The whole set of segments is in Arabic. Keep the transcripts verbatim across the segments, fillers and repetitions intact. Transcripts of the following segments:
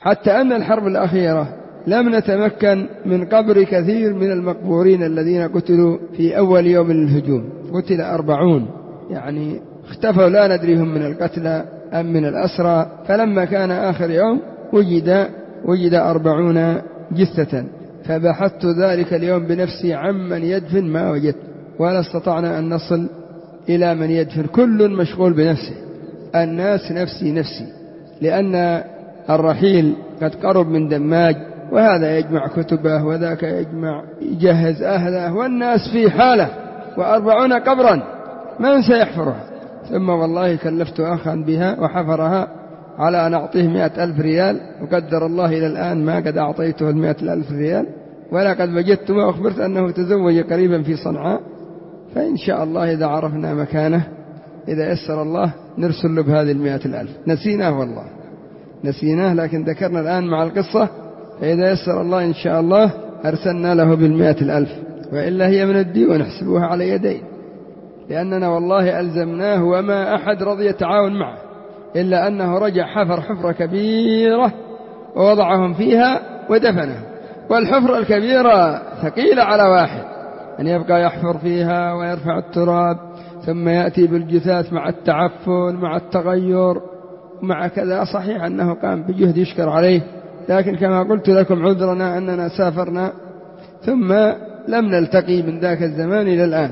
حتى أن الحرب الأخيرة لم نتمكن من قبر كثير من المقبورين الذين قتلوا في أول يوم الهجوم، قتل أربعون، يعني اختفوا لا ندري هم من القتلى أم من الأسرى. فلما كان آخر يوم وجد وجد أربعون جثة، فبحثت ذلك اليوم بنفسي عمن يدفن ما وجدت، ولا استطعنا أن نصل إلى من يدفن، كل مشغول بنفسه، الناس نفسي نفسي، لأن الرحيل قد قرب من دماج، وهذا يجمع كتبه وذاك يجمع يجهز أهله، والناس في حالة، وأربعون قبرا من سيحفرها؟ ثم والله كلفت أخا بها وحفرها على أن أعطيه مئة ألف ريال، وقدر الله إلى الآن ما قد أعطيته المئة ألف ريال، ولا قد وجدت وأخبرت أنه تزوج قريبا في صنعاء. فإن شاء الله إذا عرفنا مكانه إذا يسر الله نرسل له بهذه المئة الألف. نسيناه والله نسيناه، لكن ذكرنا الآن مع القصة، فإذا يسر الله إن شاء الله أرسلنا له بالمئة الألف، وإلا هي من الديون نحسبها على يدين، لأننا والله ألزمناه وما أحد رضي يتعاون معه، إلا أنه رجع حفر حفرة كبيرة ووضعهم فيها ودفنهم. والحفرة الكبيرة ثقيلة على واحد أن يبقى يحفر فيها ويرفع التراب، ثم يأتي بالجثث مع التعفن مع التغير مع كذا. صحيح أنه قام بجهد يشكر عليه، لكن كما قلت لكم عذرنا أننا سافرنا ثم لم نلتقي من ذاك الزمان إلى الآن،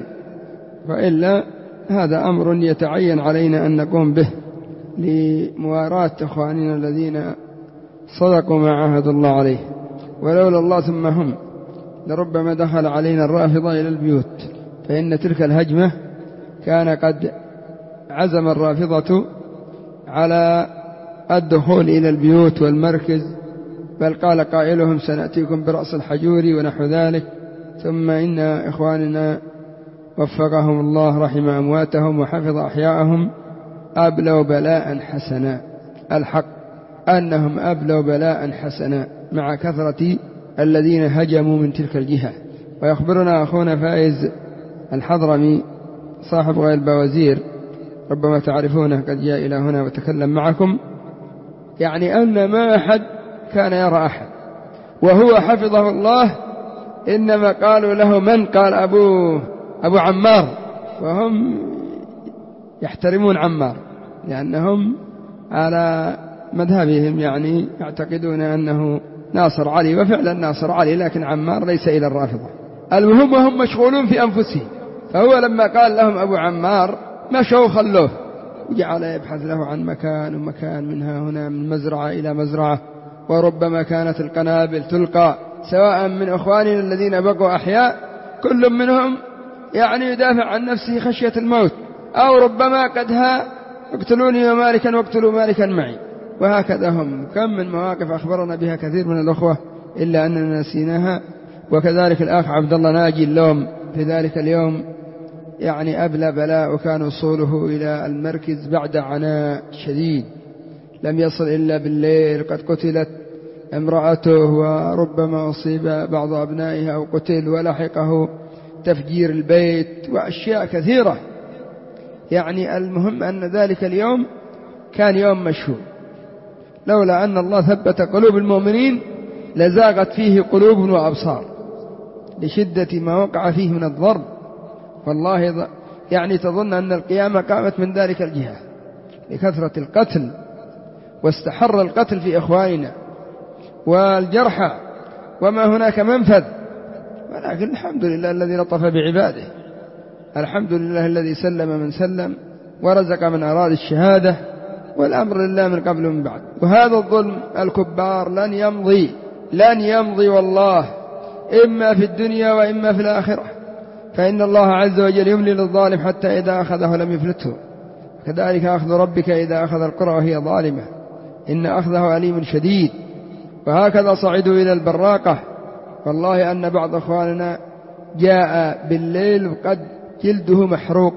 وإلا هذا أمر يتعين علينا أن نقوم به لمواراة إخواننا الذين صدقوا ما عاهد الله عليه. ولولا الله ثم هم لربما دخل علينا الرافضة إلى البيوت، فإن تلك الهجمة كان قد عزم الرافضة على الدخول إلى البيوت والمركز، بل قال قائلهم سنأتيكم برأس الحجور ونحو ذلك. ثم إن إخواننا وفقهم الله رحم أمواتهم وحفظ أحياءهم أبلوا بلاء حسنا، الحق أنهم أبلوا بلاء حسنا مع كثرة الذين هجموا من تلك الجهة. ويخبرنا أخونا فائز الحضرمي صاحب غير البوازير، ربما تعرفونه، قد جاء إلى هنا وتكلم معكم، يعني أن ما أحد كان يرى أحد، وهو حفظه الله إنما قالوا له من؟ قال أبو, أبو عمار، وهم يحترمون عمار لأنهم على مذهبهم، يعني يعتقدون أنه ناصر علي، وفعلا ناصر علي، لكن عمار ليس إلى الرافضة. المهم هم مشغولون في أنفسهم، فهو لما قال لهم أبو عمار مشوا خلوه، وجعل يبحث له عن مكان ومكان، منها هنا من مزرعة إلى مزرعة، وربما كانت القنابل تلقى سواء من أخواننا الذين بقوا أحياء، كل منهم يعني يدافع عن نفسه خشية الموت، أو ربما قدها اقتلوني ومالكا واقتلوا مالكا معي. وهكذا هم كم من مواقف أخبرنا بها كثير من الأخوة إلا أننا نسيناها. وكذلك الأخ عبد الله ناجي اللوم في ذلك اليوم يعني أبلى بلاء، وكان وصوله إلى المركز بعد عناء شديد، لم يصل إلا بالليل، قد قتلت امرأته وربما أصيب بعض أبنائها أو قتل، ولحقه تفجير البيت وأشياء كثيرة. يعني المهم أن ذلك اليوم كان يوم مشهور، لولا أن الله ثبت قلوب المؤمنين لزاغت فيه قلوب وأبصار لشدة ما وقع فيه من الضرب. والله يعني تظن أن القيامة قامت من ذلك الجهة لكثرة القتل، واستحر القتل في إخواننا والجرحى، وما هناك منفذ. ولكن الحمد لله الذي لطف بعباده، الحمد لله الذي سلم من سلم ورزق من أراد الشهادة، والأمر لله من قبل ومن بعد. وهذا الظلم الكبار لن يمضي لن يمضي والله، إما في الدنيا وإما في الآخرة، فإن الله عز وجل يملي للظالم حتى إذا أخذه لم يفلته، كذلك أخذ ربك إذا أخذ القرى وهي ظالمة إن أخذه أليم شديد. وهكذا صعدوا إلى البراقة، والله أن بعض أخواننا جاء بالليل وقد جلده محروق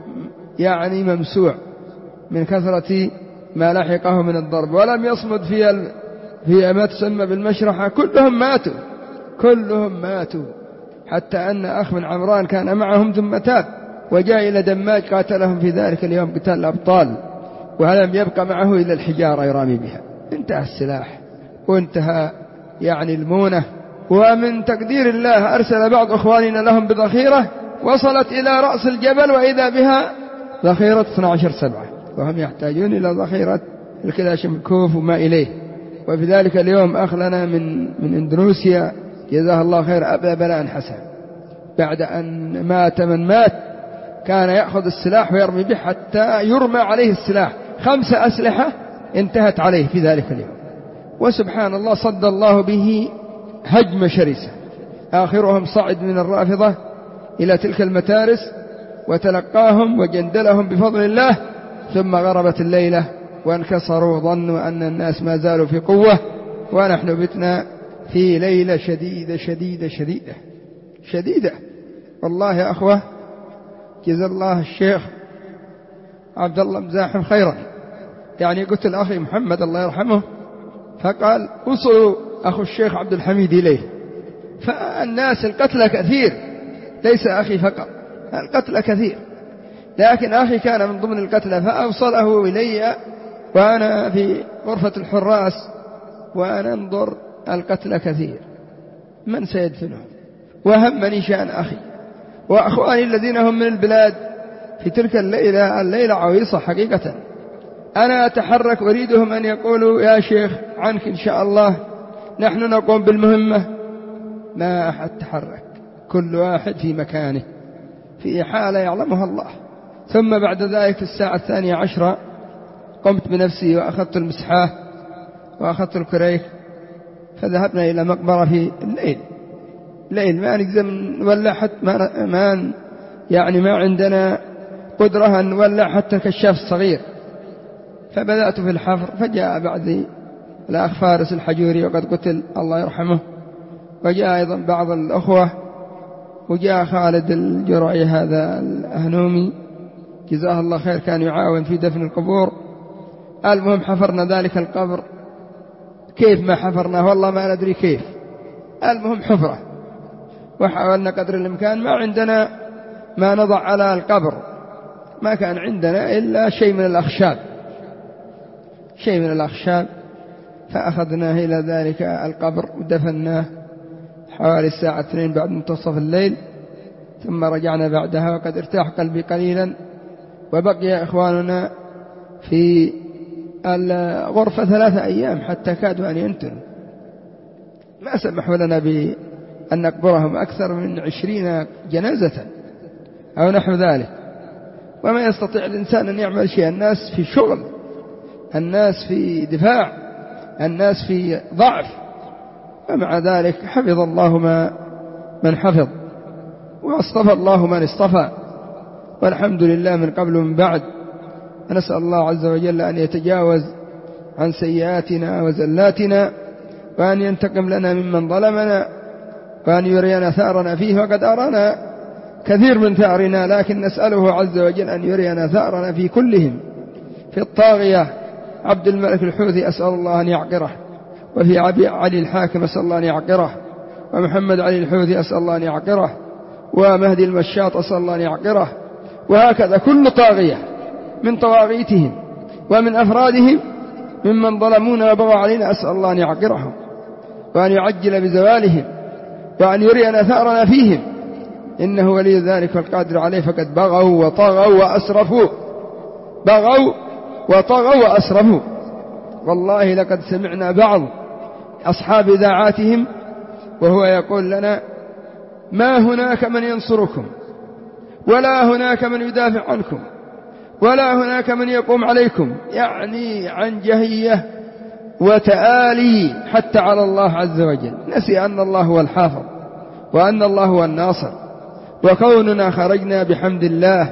يعني ممسوع من كثرة ما لحقه من الضرب، ولم يصمد في في ما تسمى بالمشرحة، كلهم ماتوا كلهم ماتوا حتى أن أخ من عمران كان معهم ثم تاب وجاء إلى دماج قاتلهم في ذلك اليوم قتال الأبطال، ولم يبقى معه إلا الحجارة يرامي بها، انتهى السلاح. وانتهى يعني المونة. ومن تقدير الله أرسل بعض أخواننا لهم بذخيرة وصلت إلى رأس الجبل، وإذا بها ذخيرة اثنتي عشرة سبعة، وهم يحتاجون إلى ذخيرة الكلاشنكوف وما إليه. وفي ذلك اليوم أخ لنا من, من إندونيسيا جزاه الله خير أبى بلاء حسن، بعد أن مات من مات كان يأخذ السلاح ويرمي به حتى يرمى عليه السلاح، خمسة أسلحة انتهت عليه في ذلك اليوم. وسبحان الله صد الله به هجمة شرسة، آخرهم صعد من الرافضة إلى تلك المتارس وتلقاهم وجندلهم بفضل الله، ثم غربت الليلة وانكسروا، ظنوا أن الناس ما زالوا في قوة، ونحن بتنا في ليلة شديدة شديدة شديدة شديدة. والله يا أخوة جزا الله الشيخ عبد الله مزاحم خيرا، يعني قلت الأخي محمد الله يرحمه فقال وصلوا أخو الشيخ عبد الحميد إليه، فالناس القتل كثير، ليس أخي فقط، القتل كثير، لكن أخي كان من ضمن القتلى فأوصله إلي وأنا في غرفة الحراس وأنا انظر القتل كثير، من سيدفنهم؟ وهمني شأن أخي وأخواني الذين هم من البلاد. في تلك الليلة الليلة عويصة حقيقة، أنا أتحرك أريدهم أن يقولوا يا شيخ عنك إن شاء الله نحن نقوم بالمهمة، ما أحد تحرك، كل واحد في مكانه في حالة يعلمها الله. ثم بعد ذلك في الساعة الثانية عشرة قمت بنفسي وأخذت المسحاه وأخذت الكريك، فذهبنا إلى مقبرة في الليل الليل ما نقدر نولع حتى ما, ما يعني ما عندنا قدرة أن نولع حتى الكشاف الصغير، فبدأت في الحفر، فجاء بعد الأخ فارس الحجوري وقد قتل الله يرحمه، وجاء أيضا بعض الأخوة، وجاء خالد الجرعي هذا الأهنومي جزاه الله خير كان يعاون في دفن القبور. المهم حفرنا ذلك القبر، كيف ما حفرناه والله ما ندري كيف، المهم حفرة، وحاولنا قدر الإمكان، ما عندنا ما نضع على القبر، ما كان عندنا إلا شيء من الأخشاب شيء من الأخشاب فأخذناه إلى ذلك القبر ودفناه حوالي الساعة اثنين بعد منتصف الليل، ثم رجعنا بعدها وقد ارتاح قلبي قليلا. وبقي إخواننا في الغرفة ثلاثة أيام حتى كادوا أن ينتنوا، ما سمحوا لنا بأن نقبرهم أكثر من عشرين جنازة أو نحو ذلك، وما يستطيع الإنسان أن يعمل شيء، الناس في شغل، الناس في دفاع، الناس في ضعف، ومع ذلك حفظ الله ما من حفظ، واصطفى الله من اصطفى، والحمد لله من قبل ومن بعد. نسأل الله عز وجل أن يتجاوز عن سيئاتنا وزلاتنا، وأن ينتقم لنا ممن ظلمنا، وأن يرينا ثارنا فيه، وقد أرانا كثير من ثارنا، لكن نسأله عز وجل أن يرينا ثارنا في كلهم. في الطاغية عبد الملك الحوثي أسأل الله أن يعقره، وفي علي الحاكم أسأل الله أن يعقره، ومحمد علي الحوثي أسأل الله أن يعقره، ومهدي المشاط أسأل الله أن يعقره، وهكذا كل طاغية من طواغيتهم ومن أفرادهم ممن ظلمونا وبغوا علينا أسأل الله أن يعقرهم وأن يعجل بزوالهم، وأن يرينا ثأرنا فيهم، إنه ولي ذلك والقادر عليه. فقد بغوا وطغوا وأسرفوا، بغوا وطغوا وأسرفوا. والله لقد سمعنا بعض أصحاب إذاعاتهم وهو يقول لنا ما هناك من ينصركم، ولا هناك من يدافع عنكم، ولا هناك من يقوم عليكم، يعني عن جهية وتآلي حتى على الله عز وجل. نسي أن الله هو الحافظ، وأن الله هو الناصر، وكوننا خرجنا بحمد الله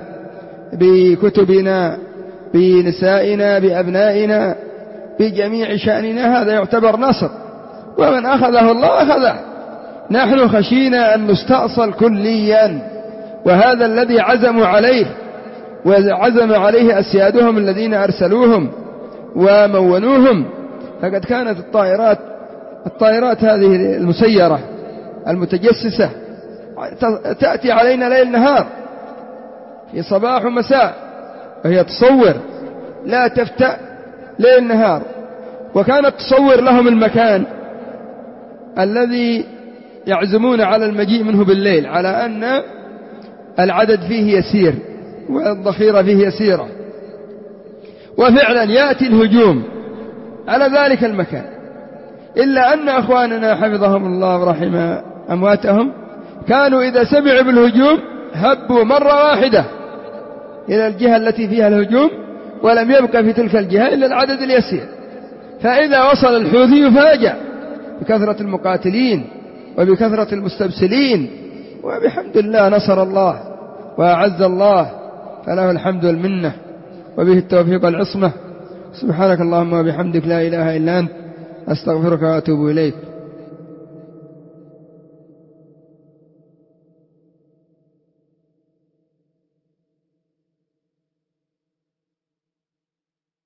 بكتبنا بنسائنا بأبنائنا بجميع شأننا، هذا يعتبر نصر، ومن أخذه الله أخذه. نحن خشينا أن نستأصل كليا، وهذا الذي عزموا عليه وعزم عليه أسيادهم الذين أرسلوهم ومونوهم. فقد كانت الطائرات الطائرات هذه المسيرة المتجسسة تأتي علينا ليل نهار في صباح ومساء، وهي تصور لا تفتأ ليل نهار، وكانت تصور لهم المكان الذي يعزمون على المجيء منه بالليل، على أن العدد فيه يسير والذخيرة فيه يسيرة، وفعلا يأتي الهجوم على ذلك المكان. إلا أن أخواننا حفظهم الله ورحم أمواتهم كانوا إذا سمعوا بالهجوم هبوا مرة واحدة إلى الجهة التي فيها الهجوم، ولم يبقى في تلك الجهة إلا العدد اليسير. فإذا وصل الحوثي يفاجأ بكثرة المقاتلين وبكثرة المستبسلين، وبحمد الله نصر الله وأعز الله، فله الحمد والمنة، وبه التوفيق والعصمة. سبحانك اللهم وبحمدك لا إله إلا أنت، أستغفرك وأتوب إليك.